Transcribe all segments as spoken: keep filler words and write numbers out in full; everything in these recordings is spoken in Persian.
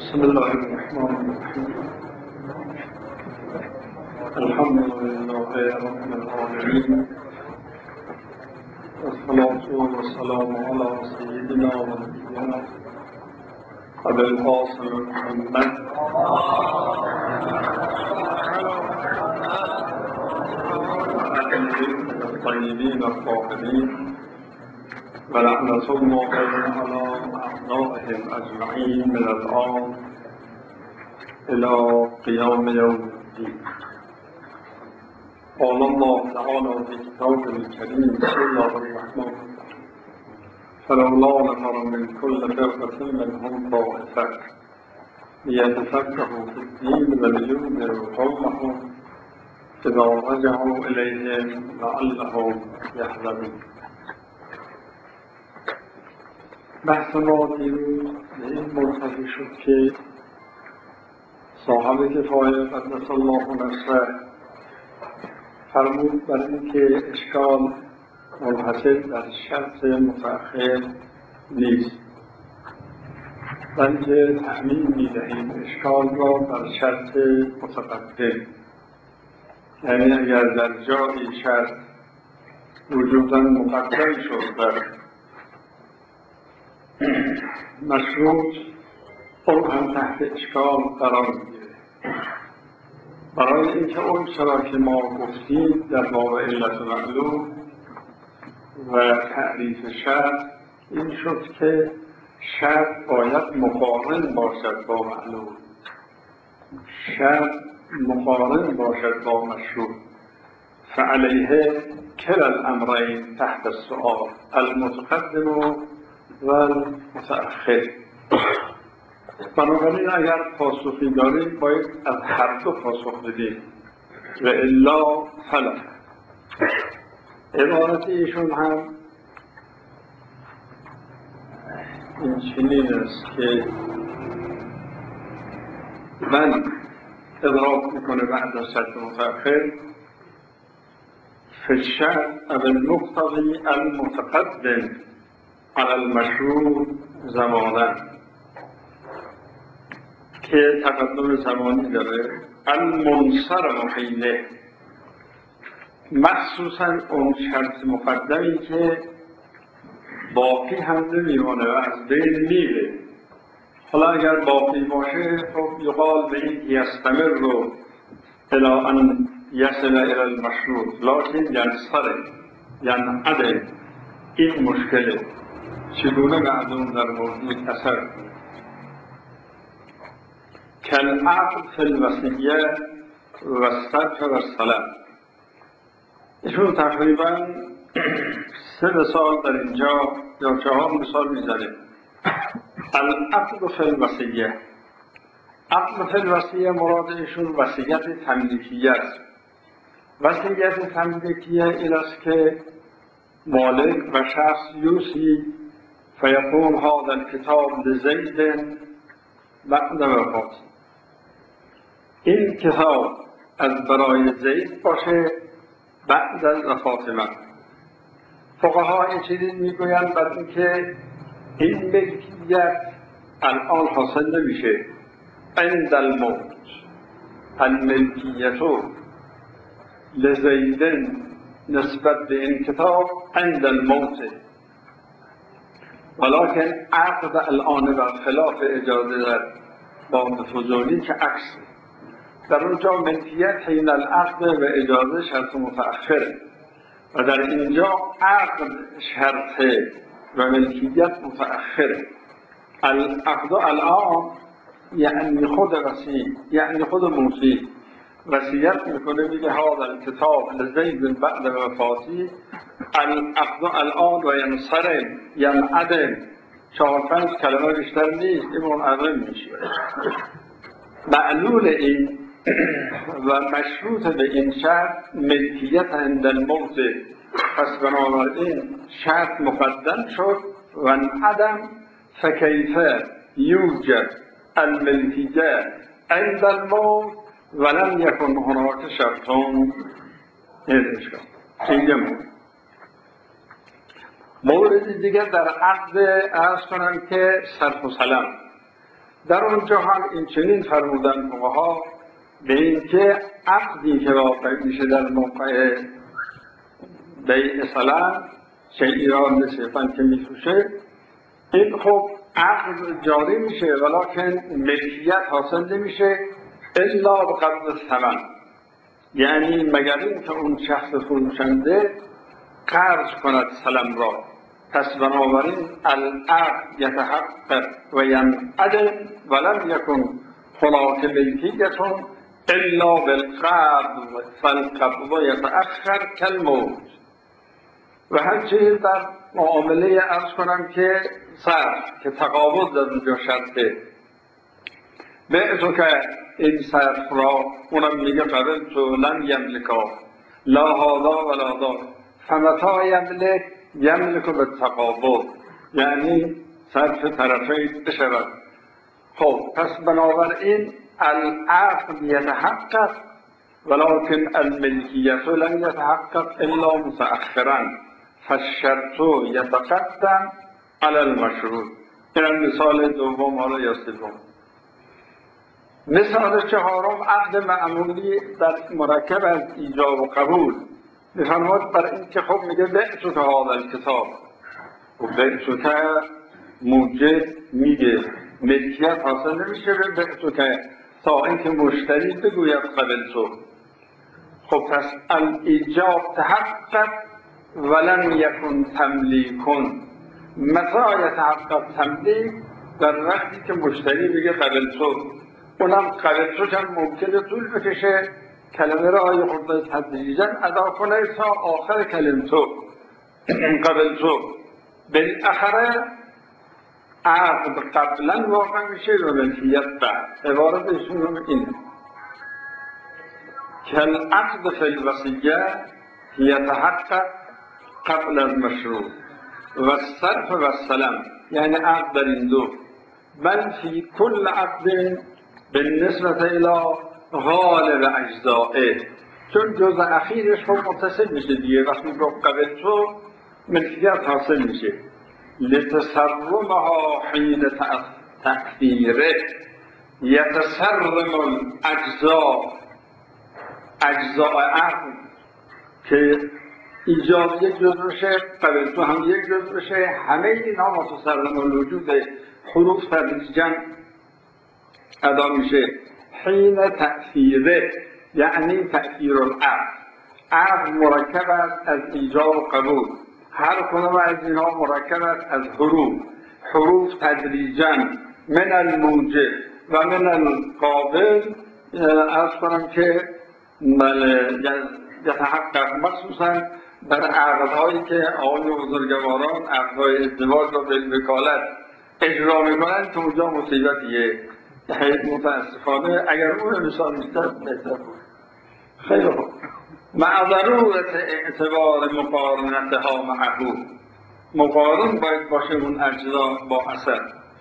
بسم الله الرحمن الرحیم. الحمد لله رب العالمین والصلاة والسلام على سيدنا ونبينا أبي القاسم محمد وآله الطيبين الطاهرين ولعنة الله على أعدائهم أجمعين من الآن إلى قيام يوم الدين. قال الله تعالى في كتابه الكريم بسم الله الرحمن الرحيم فلولا نفر من كل فرقة منهم طائفة ليتفقهوا في الدين ولينذروا قومهم إذا رجعوا إليهم لعلهم يحذرون. بحث ما دیروز به این منتهی شد که صاحب کفایه قدس الله نصره فرمود بر اینکه اشکال منحصر در شرط متأخر نیست، بلکه تعمیم می‌دهیم اشکال را بر شرط متقدم. یعنی اگر در جایی شرط وجوداً مقدم شد بر مشروط، اون هم تحت اشکال قرار می‌گیره. برای اینکه اون چرا که ما گفتیم در باب علت معلوم و تعریف شرط این شد که شرط باید مقارن باشد با معلوم، شرط مقارن باشد با مشروط. فعلیه کلا الامرین تحت السؤال المتقدم و المتأخر. بنابراین اگر پاسخی داریم باید از هر دو پاسخ بدیم و الا فلا. عبارت ایشون هم این چنین است که من ادراک میکنه بعد از شرط متأخر فی الشرط او المقتضی المتقدم على المشروط زمانا، که تقدم زمانی داره، المنصرم حیله، مخصوصا اون شرط مقدمی که باقی هم نمیمانه و از بین میره. حالا اگر باقی باشه خب یقال به این یستمر رو الى ان یصل الى المشروط، لکن ینصرم ینعدم. این مشکله چگونه معلوم در موضوع اثر کنه. کالعقد فی الوصیه و الصرف و السلم. ایشون تقریبا سه مثال در اینجا یا چهار مثال میزنه. العقد فی الوصیه، عقد فی الوصیه مراد ایشون وصیت تملیکیه است. وصیت تملیکیه این است که مالک و شخص یوصی فیقول هذا الکتاب لزید بعد وفاته، این کتاب از برای زید باشه بعد از وفات من. فقها این چیزی میگویند بعد اینکه این ملکیت الان حاصل نمیشه عند الموت، الملکیت لزیدن نسبت به این کتاب عند الموت، ولكن عقد الان بر خلاف اجازه در باب فضولی که عکس در اونجا ملکیت حین العقد و اجازه شرط متأخره و در اینجا عقد شرط و ملکیت متأخره. العقد الان یعنی خود وصی، یعنی خود موصی وصیت میکنه میگه هذا الکتاب لزید بعد وفاتی، العقد الان و ینصرم ینعدم، چهار پنج کلمه بیشتر نیست، این منعدم میشه. معلول این و مشروط به این شرط ملکیت عند الموت، پس بنابراین شرط مقدم شد و انعدم. فکیف یوجد الملکیت عند الموت ولم یکن هناك شرطون. این اشکال این یه مورد. مورد دیگر در عقد عرض کنم که صرف و سلم. در اونجا هم این چنین فرمودن فقها به این که عقدی که واقع میشه در موقع بیع مثلا شیئی را نسبتاً که میفروشه، این خب عقد جاری میشه ولیکن ملکیت حاصل نمیشه الا بقدر الثمن، یعنی مگر این که اون شخص فروشنده قرض کند سلم را. پس بنابراین العقد یتحقق و ینعدم ولم یکن هناک ملکیت الا بالقبض فالقبض یتأخر کالموت. و همچنین در معامله عرض کنم که صرف که تقابض در اونجا شرطه، بعتو که این صرف را اونم میگه قبل تو لن یملکا لا هادا ولا دا فمتا یملک یملک به تقابض، یعنی صرف طرفین بشود. خب پس بنابراین العقد یتحقق ولكن الملکیت لن یتحقق الا متأخرا فالشرط یتقدم علی المشروط. این مثال دوم حالا یا سوم. مثال چهارم عقد معمولی در مرکب از ایجاب و قبول. میفرماد بر این که خب میگه بعتو که هذا الکتاب، و بعتو که موجب میگه ملکیت حاصل نمیشه به بعتو که تا اینکه مشتری بگوید قبلتو. خب پس الایجاب تحقق ولم یکن تملیکن. متى یتحقق تملیک؟ در وقتی که مشتری بگه قبلتو. اونم قبلتوش هم ممکنه طول بکشه، کلمه را آیه خورده تدریجاً ادا کنه تا آخر کلمتو قبلتو. بالاخره عقد قبلا واقع میشه و ملکیت بعد. عبارتشون اینه که العقد فی الوصیه یتحقق قبل المشروط و الصرف و السلم، یعنی عقد در این دو بل فی کل عقد بالنسبة الى غالب اجزائه، چون جز اخیرش خب متصل میشه دیگه. وقتی رو قبل تو ملکیت حاصل میشه. لتسرمها حین تأثیره یتسرم الاجزاء، اجزاء عقد که ایجاب یک جز بشه قبل تو هم یک جز بشه، همه اینها متسرم الوجود حروف تدریجاً ادا میشه. حین تأثیره یعنی تأثیر العقد. عقد مرکب است از ایجاب و قبول، هر کدام از اینها مرکب است از حروف. حروف تدریجاً من الموجب و من القابل از کنم که یتحقق مخصوصاً در عقدهایی که آقای بزرگواران عقدهای ازدواج را بالوکالت اجرا میکنند که اونجا مصیبتیه. متاسفانه اگر اون مثال میستر بهتر بود. خیلی خوب. مع ضرورت اعتبار مقارنتها معه، مقارن باید باشه اون اجزا با اثر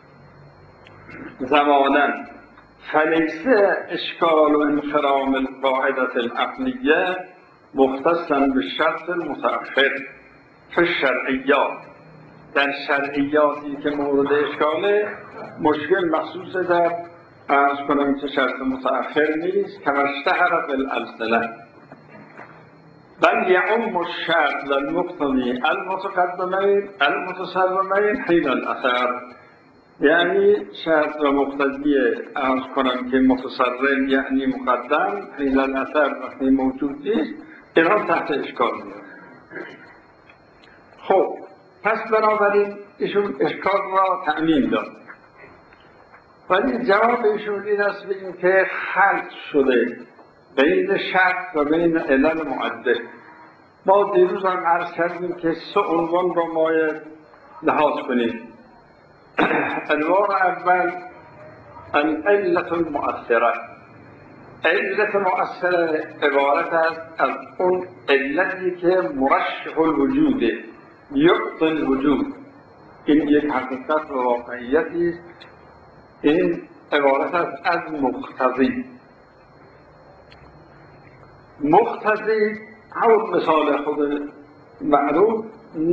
زمانا. فلیس اشکال و انخرام القاعدة العقلیه مختصا به شرط المتأخر فی الشرعیات. در شرعیاتی که مورد اشکاله مشکل مخصوص در عرض کنم که شرط متأخر نیست که اشتهر بالامثله، بل یعم الشرط للمقتضی المتقدمین المتسرمین حین الاثر، یعنی شرط و مقتضی عرض کنم که متسرم یعنی مقدم، حین الاثر وقتی موجود نیست، اینا تحت اشکال میاد. خب پس بنابراین ایشون اشکال را تأمین داد، ولی جواب ایشون این است به این که خلط شده بین شرط و بین علل معده. ما دیروز هم عرض کردیم که سه عنوان را باید لحاظ کنیم. عنوان اول العلة المؤثره. علت مؤثره عبارت است از اون علتی که مرشح الوجوده، یعطی الوجود. این یک حقیقت و واقعیتی است. این عبارت است از مقتضی. مقتضی همون مثال خود معروف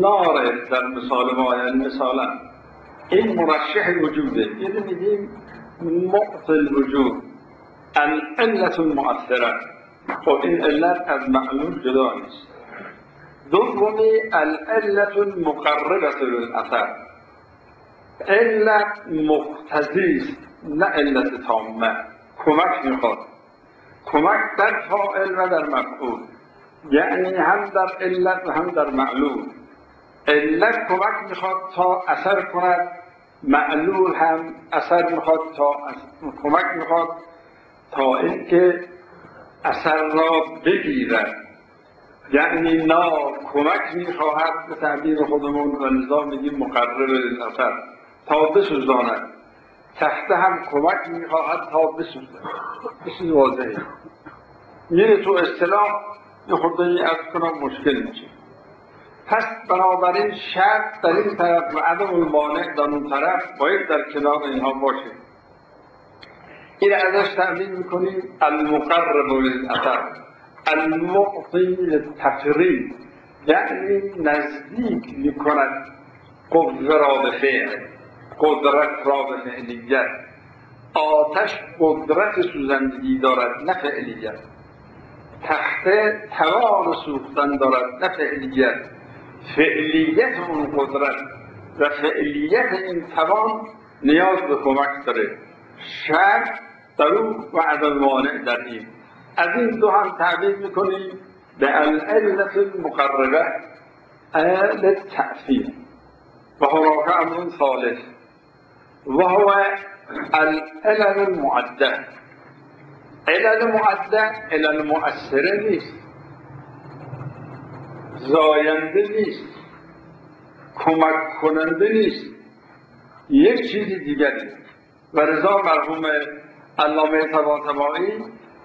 ناره در مثال ما، یعنی مثلا این مرشح وجوده. یعنی میگیم معطی الوجود العلة المؤثره. خب این علت از معلول جدا نیست. دومی العلة المقربة للاثر، علت مقتضی است نه علت تامه، کمک میخواد، کمک در فاعل و در مفعول، یعنی هم در علت و هم در معلول. علت کمک میخواد تا اثر کند، معلول هم اثر میخواد تا کمک میخواد تا اینکه اثر را بگیرد. یعنی نار کمک میخواهد به تعبیر خودمون و لذا میگیم مقرب للاثر تا بسوزاند، تخته هم کمک میخواهد تا بسوزاند. بسیار واضحه. میره تو اصطلاح یه خورده ای از کنم مشکل میشه. پس بنابراین شرط در این طرف و عدم المانع در اون طرف باید در کنار اینها باشه. این ازش تعبیر میکنیم المقرب للاثر، المعطی للتقریب، یعنی نزدیک میکند قوه را به فعل، قدرت را به فعلیت. آتش قدرت سوزندگی دارد نه فعلیت، تخته توان سوختن دارد نه فعلیت. فعلیت اون قدرت و فعلیت این توان نیاز به کمک داره. شرط در اون و عدم مانع در این. از این دو هم تعبیر میکنیم به العلة المقربة للتأثیر. و هناك امر ثالث و هو العلل المعده. علل معده علل مؤثره نیست، زاینده نیست، کمک کننده نیست، یک چیز دیگری. و رضا مرحوم علامه طباطبایی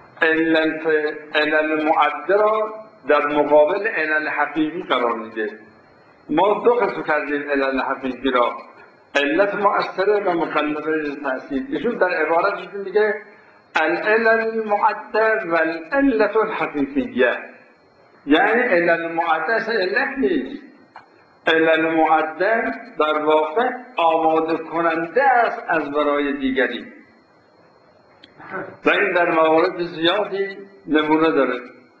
علل معده را در مقابل علل حقیقی قرار میده. ما دو قسم کردیم علل حقیقی را، علت مؤثره و مقلبه تأثیر. ایشون در عبارتش میگه العلل المعده و العلة الحقیقیه، یعنی علل معده علت نیست، علل معده در واقع آماده کننده است از برای دیگری و این در موارد زیادی نمونه داره.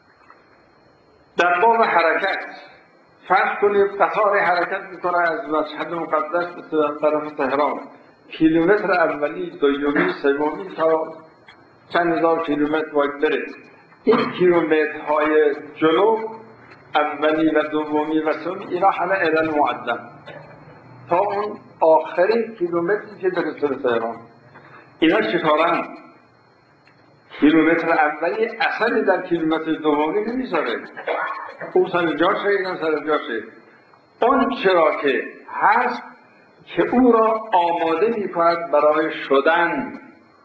در باب حرکت فرض کنید قطار حرکت میکنه از مشهد مقدس به طرف تهران، کیلومتر اولی، دومی، سومی تا چند هزار کیلومتر باید بره. این کیلومترهای جلو اولی و دومی و سومی اینا همه علل معدم تا اون آخرین کیلومتری که برسه به تهران. اینا چیکارن؟ کیلومتر اولی اثری در کیلومتر دومی نمیذاره، اون سر جاشه اینا سر جاشه. اون چرا که هست که او را آماده میکند برای شدن،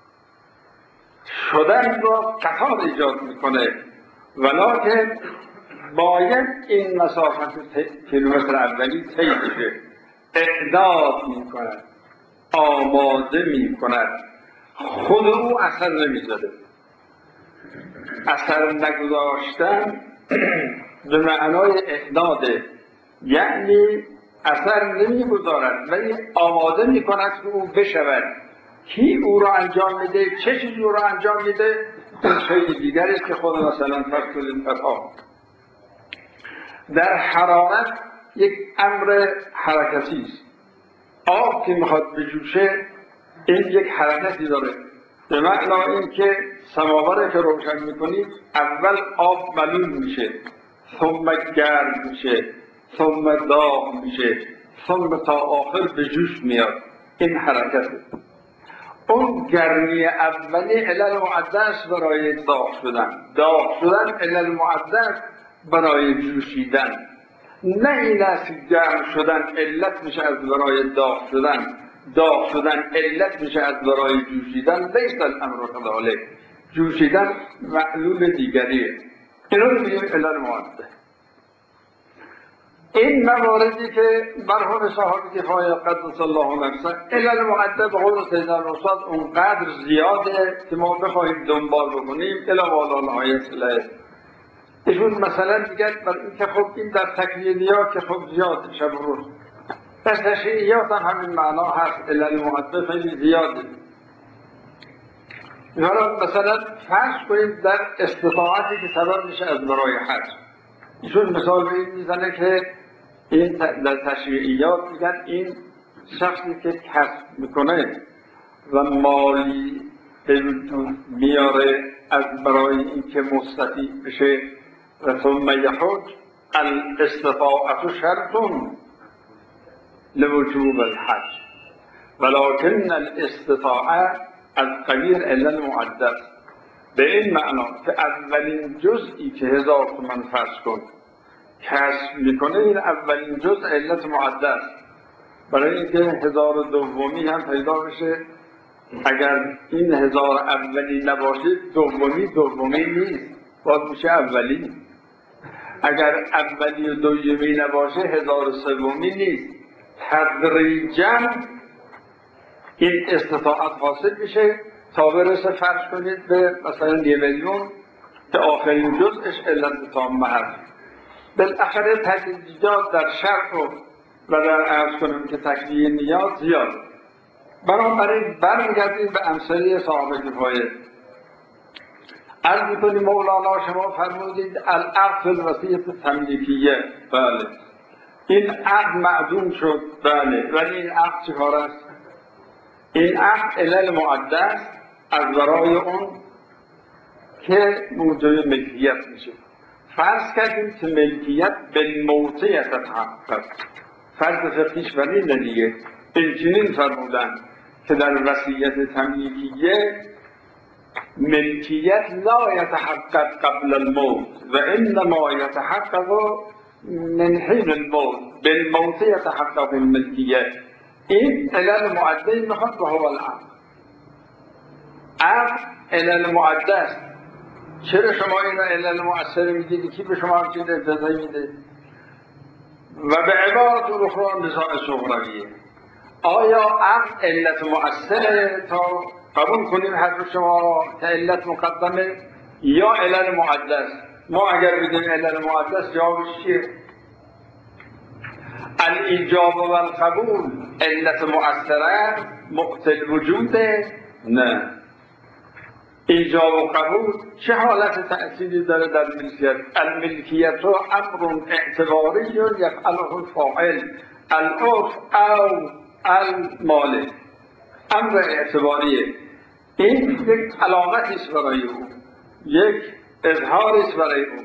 شدن را قطار ایجاد میکنه، ولکن باید این مسافت کیلومتر اولی طی بشه. اعداد میکند، آماده میکند، خود او اثر نمیذاره. اثر نگذاشتن به معنای اعداده، یعنی اثر نمیگذارد ولی آماده میکند که او بشود. کی او را انجام میده؟ چه چیزی او را انجام میده؟ این شیء دیگری است که خود مثلا فرض کنید فتح در حرارت یک امر حرکتی است. آب که میخواد بجوشه این یک حرکتی داره، به معنی این که سماوره که روشن میکنید اول آب ملول میشه، ثم گرم میشه، ثم داغ میشه، ثم تا آخر به جوش میاد. این حرکته. اون گرمی اولی علل معده است برای داغ شدن، داغ شدن علل معده است برای جوشیدن. نه این است گرم شدن علت میشه از برای داغ شدن، داغ شدن علت میشه از برای جوشیدن. لیس الامر كذلك، جوشیدن معلول دیگریه. اینو رو میگیم علل معده. این مواردی که مرحوم صاحب کفایه قدس الله نفسه علل معده به قول سیدنا استاد اونقدر زیاده که ما بخواهیم دنبال بکنیم الی والا نهایت الیه. ایشون مثلا میگن برای اینکه خب این در تکوینیات که خب زیاد شب و روز، در تشریعیات هم همین معنا هست، علل معده خیلی زیاده. حالا مثلا فرض کنید در استطاعتی که سبب میشه از برای حج، ایشون مثال به این میزنه که این در تشریعیات میگن این شخصی که کسب میکنه و مالی به وجود میاره از برای اینکه مستطیع بشه و ثم یحج، الاستطاعت شرط لوجوب الحج ولكن الاستطاعه از قبیل علل معدد، به این معنا که اولین جزئی که هزار تومن فرض کن کسب میکنه، این اولین جزء علت معدد، برای اینکه هزار دومی هم پیدا بشه. اگر این هزار اولی نباشه دومی دومی نیست، باید میشه اولی. اگر اولی و دومی نباشه هزار سومی نیست. تدریجاً این استطاعت حاصل میشه تا برسه فرض کنید به مثلا یه میلیون که آخرین جزءش علت تامه هست. بالاخره تدریجات در شرع و در عرض کنم که تکلیه نیاز زیاد. بنابراین برمیگردیم به امثله صاحب کفایه. عرض می‌کنیم مولانا شما فرمودید العقد الوصیت تملیکیه، بله این عقد معدوم شد، بله، ولی این عقد چه کار است؟ این عقد علل معده است از برای اون که موجب ملکیت میشه. فرض کردیم که ملکیت به موطیت تحقق، فرض فقهیش بر اینه دیگه. اینچنین فرمودن که در وصیت تملیکیه ملکیت لا یتحقق قبل الموت و انما یتحقق من حین الموت، بالموت یتحقق الملکیت. این علل معده میخواد و هو العقد. عقد علل معده است. چرا شما این علل مؤثر میگید؟ کی به شما همچین اجازه میده؟ و به عبارت اخرى نزاع صغرویه. آیا عقد علت مؤثره تا قبول کنیم حرف شما که علت مقدمه، یا علل معده است؟ ما اگر بگیم علل معده است جوابش چیه؟ الایجاب و القبول علت مؤثره مقتل وجوده؟ نه. ایجاب و قبول چه حالت تأثیری داره در ملکیت؟ الملکیت رو امر اعتباری یفعله الفاعل العرف او المالک، امر اعتباریه. این یک علامتی است برای او، یک اظهاری است برای او.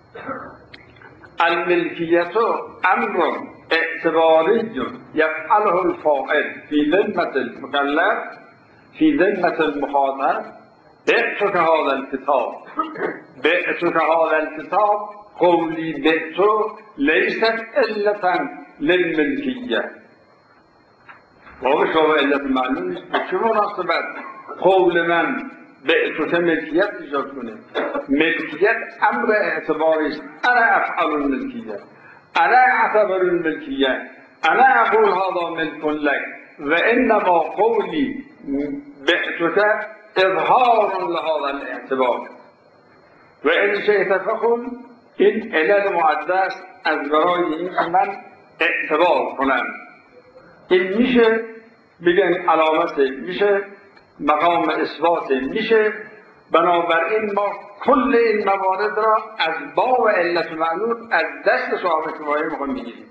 الملکیت امر اعتباری یفعله الفاعل فی ذمة المکلف فی ذمة المخاطب. بعتك هذا الكتاب بعتك هذا الكتاب قولی بعتو لیست علتا للملکیه. واقع شما علت معلوم نیست به چه مناسبت قول من بعتك ملکیت ایجاد کنه؟ ملکیت امر اعتباری است. انا افعل الملکیه، انا اعتبر الملکیه، انا اقول هذا ملک لك و انما قولی بعتك اظهار لهذا الاعتبار و این شیء فقل. این علل معده است از برای این که من اعتبار کنم. این میشه بگن علامته، میشه مقام اثباته، میشه. بنابراین ما کل این موارد را از باب علت معلول از دست صاحب کفایه میخوام بگیریم.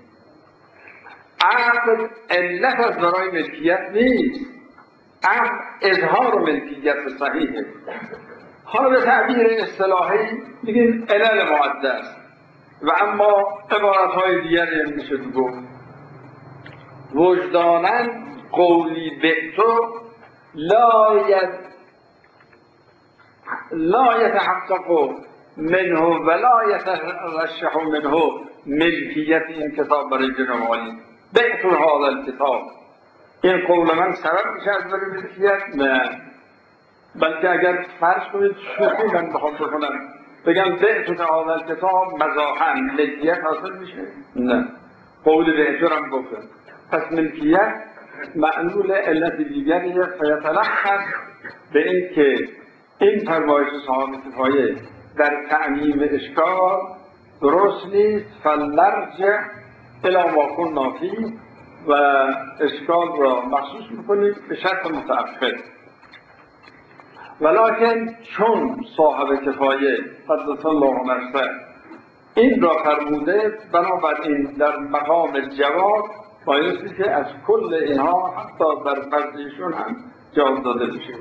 عقل علت از برای ملکیت نیست، عقل اظهار ملکیت صحیحه. حالا به تعبیر اصطلاحی میگیم علل معده است و اما عبارتهای دیگری میشه گفت وجداناً قولی بعتو لا ید لا یتحقق منه ولا یترشح منه ملکیت این کتاب برای جناب عالی. بعتو هذا الکتاب، این قول من سبب میشه از برای ملکیت؟ نه. بلکه اگر فرض کنید شوخی من بخوام بکنم بگم بعتو هذا الکتاب مزاحاً، ملکیت حاصل میشه؟ نه. قول بعتو رو هم گفتم. پس ملکیت معلول علت دیگریه. فیتلخص به این که این فرمایش صاحب کفایه در تعمیم اشکال درست نیست. فلنرجع الی ما کنا فیه و اشکال را مخصوص میکنیم به شرط متأخر. ولکن چون صاحب کفایه قدس الله نفسه این را فرموده، بنابراین در مقام جواب بایستی که از کل اینها حتی در فرضیشون هم جواب داده بشه.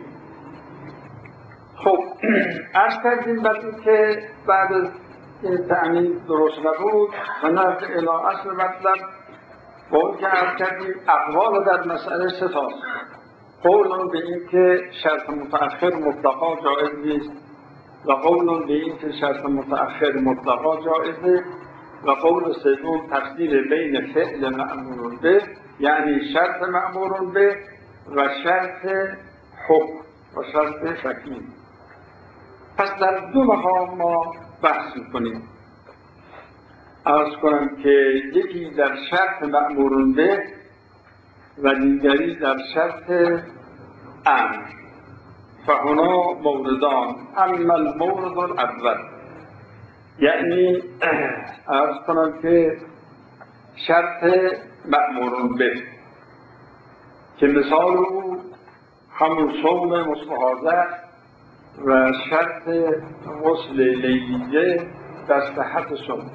خب عرض کردیم بعد این که بعد از این تأمین درست نبود و نرد الی اصل مطلب با اون که عرض کردیم اقوال در مسئله سه تاست. قول به این که شرط متأخر مطلقا جایز نیست و قول به این که شرط متأخر مطلقا جایزه و قول سوم تفسیر بین فعل مأمور به، یعنی شرط مأمور به و شرط حکم و شرط تکمیل. پس در دو مقام ما بحث می‌کنیم. عرض کنم که یکی در شرط مأمور به و دیگری در شرط امر. فهنا موردان، اما المورد الاول، یعنی عرض کنم که شرط مأمور به که مثال او همون صوم مستحاضه و شرط غسل لیلیه در صحت صوم.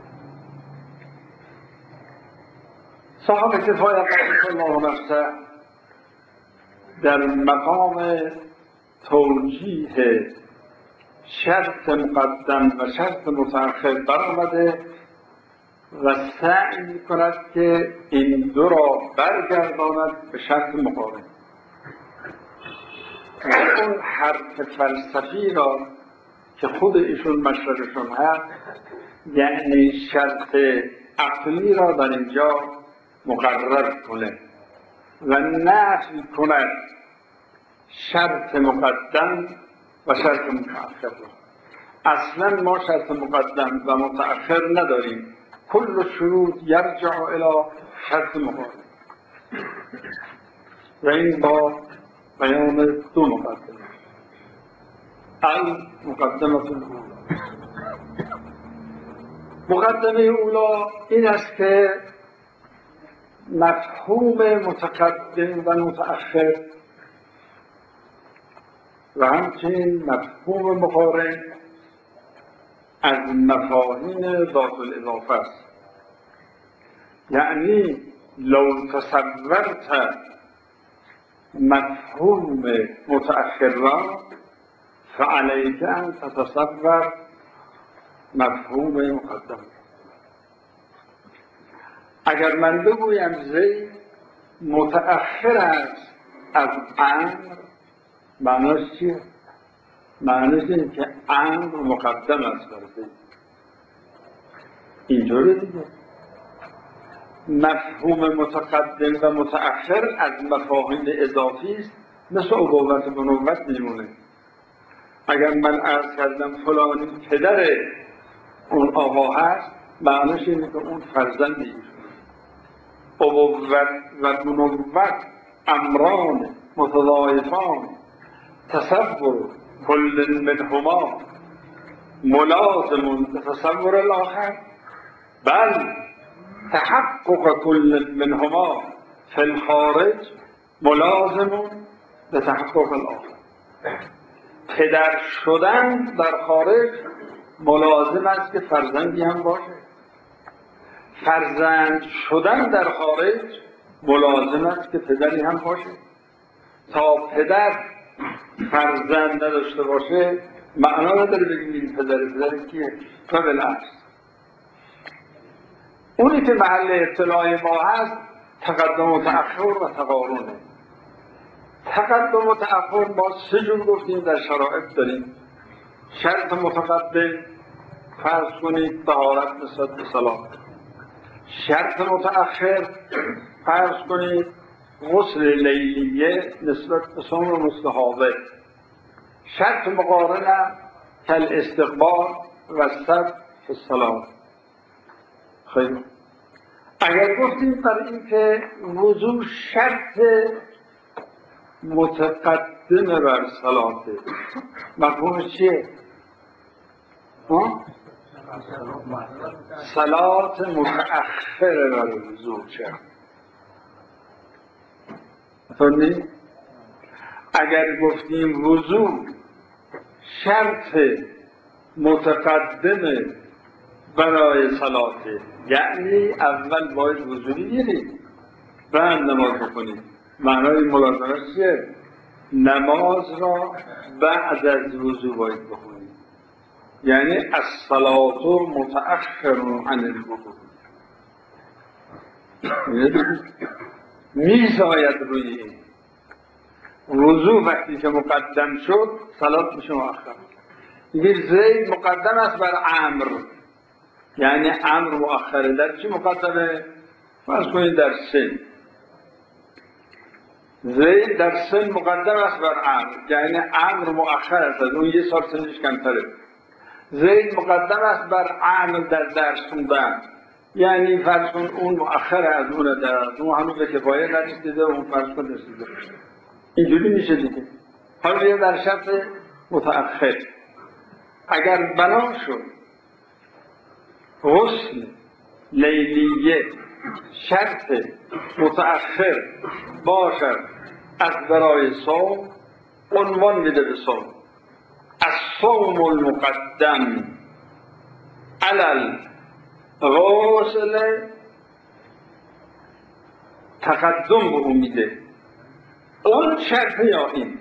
صاحب کفایه قدس الله نفسه در مقام توجیه شرط مقدم و شرط متأخر برآمده و سعی می‌کند که این دو را برگرداند به شرط مقارن. اون حرف فلسفی را که خود ایشون مشربشون هست، یعنی شرط عقلی را در اینجا مقرر کنه و نفی کند شرط مقدم و شرط متأخر را. اصلا ما شرط مقدم و متأخر نداریم، کل شروط یرجع الی شرط مقارن و این با بیان دو مقدمه. المقدمه الاولى، مقدمه اولا این است که مفهوم متقدم و متأخر و همچنین مفهوم مقارن از مفاهیم ذات الاضافه است. یعنی لو تصورت مفهوم متأخر را فعلیک ان تتصور مفهوم مقدم. اگر من بگویم زید متأخر است از امر، معنیش چیه؟ معنیش اینه که امر مقدم است بر زید. اینجوری دیگه مفهوم متقدم و متأخر از مفاهیم اضافی است، مثل ابوت و بنوت میمونه. اگر من عرض کردم فلانی پدر اون آقا هست، معنیش اینه که اون فرزندی. ابوت و بنوت امران متضاعفان، تصور کل منهما ملازم تصور الاخر، بل تحقق کل منهما فی الخارج ملازم به تحقق الاخر. پدر شدن در خارج ملازم است که فرزندی هم باشه، فرزند شدن در خارج ملازم است که پدری هم باشه. تا پدر فرزند نداشته باشه معنا نداره بگیم این پدر. پدر کیه؟ و بالعکس اونی که محل اطلاع ما هست تقدم و تأخر و تقارنه. تقدم و تأخر ما سه جور گفتیم در شرایط داریم. شرط متقدم فرض کنید طهارت نسبت به صلات. شرط متأخر فرض کنید غسل لیلیه نسبت به صوم مستحاضه. شرط مقارنه کل استقبال و صرف الصلات. خیلی اگر گفتیم بر این که وضوع شرط متقدم بر صلاته، مفهومش چیه؟ صلات متأخر بر وضوع شرط. فرمی؟ اگر گفتیم وضو شرط متقدم برای صلاته، یعنی اول باید وضو بگیرید بعد نماز بکنید. معنای ملازمش چیه؟ نماز را بعد از وضو باید بخونید، یعنی الصلاة متأخر عن الوضو. میزاید روی این وضو وقتی که مقدم شد صلات میشه مؤخر. میگه زید مقدم است بر عمرو، یعنی عمرو مؤخره. در چی مقدمه؟ فرض کنید در سن. زید در سن مقدم است بر عمرو، یعنی عمرو مؤخر است، اون یه سال سنش کمتره. زید مقدم است بر عمرو در درس خوندن، یعنی فرض کن اون مؤخر از اون درس، اون هنوز به کفایه نرسیده، اون فرض کن رسیده. اینجوری میشه دیگه. حالا بیا در شرط متأخر، اگر بنا شد غسل لیلیه شرط متأخر باشد از برای صوم، عنوان میده به صوم الصوم المقدم علی الغسل، تقدم به اون میده. اون شرط یا این؟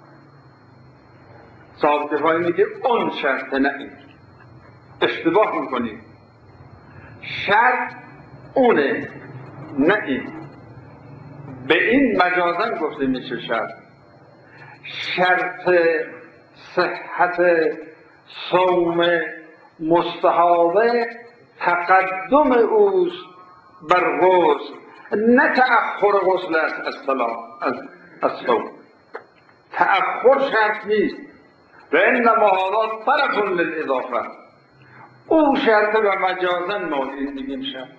صاحب کفایه میگه اون شرط نه این، اشتباه میکنید. شرط اونه نه این. به این مجازن گفته میشه شرط. شرط صحت صوم مستحاضه تقدم اوست بر غسل، نه تأخر غسل است از صلاة از صوم. تأخر شرط نیست. و انما هذا طرف للاضافه، اون شرط و مجازن ما این میگیم شرط.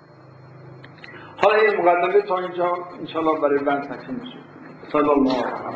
حالا این مقدمه تا اینجا انشاءالله برای بند تکمیل میشه. صلی الله علیه